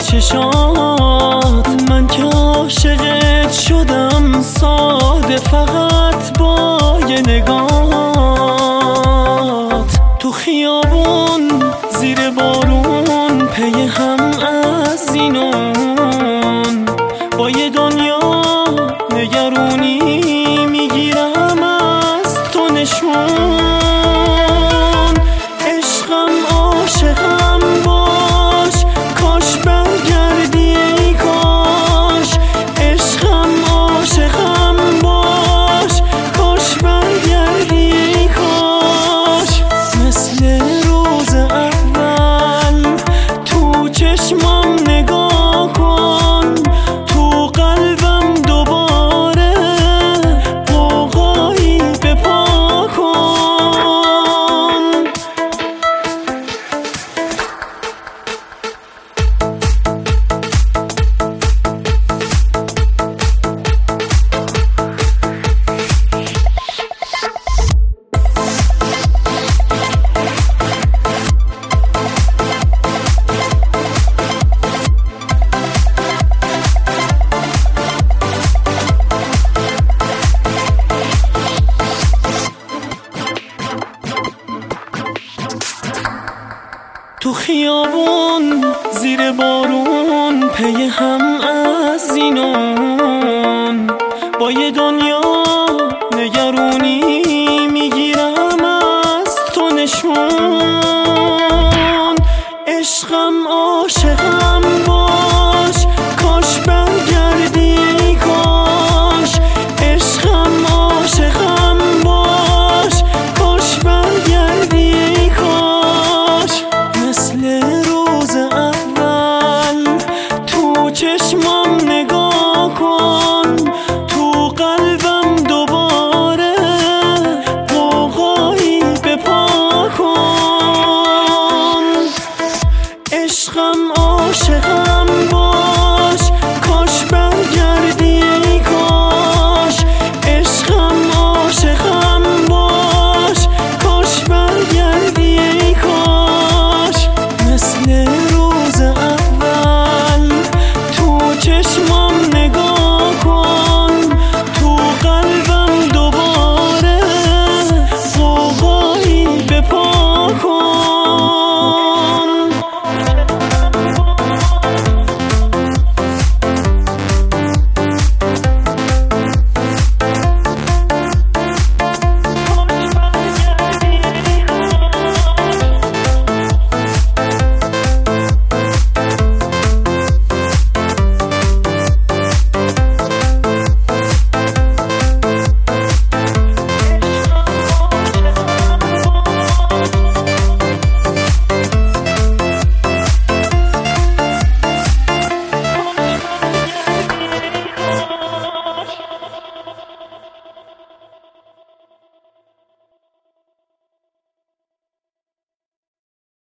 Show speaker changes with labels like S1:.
S1: چشات، من که عاشقت شدم ساده فقط با یه نگات. تو خیابون زیر بارون پی هم از اینون، با یه دنیا نگرونی میگیرم از تو نشون. عشقم عاشقم باش، کاش برگردی ای کاش. عشقم عاشقم باش، کاش برگردی ای کاش. مثل روز اول تو چشمم نگاه کن، تو قلبم دوباره قوقایی بپا کن. تو خیابون زیر بارون پی هم از اینون، با یه دنیا نگرونی میگیرم از تو نشون. عشقم عاشقم باش، کاش برگردی ای کاش. عشقم عاشقم باش، کاش برگردی ای کاش. مثل روز اول تو چشمم نگاه کن، تو قلبم دوباره قوقایی بپا کن. عشقم عاشقم باش.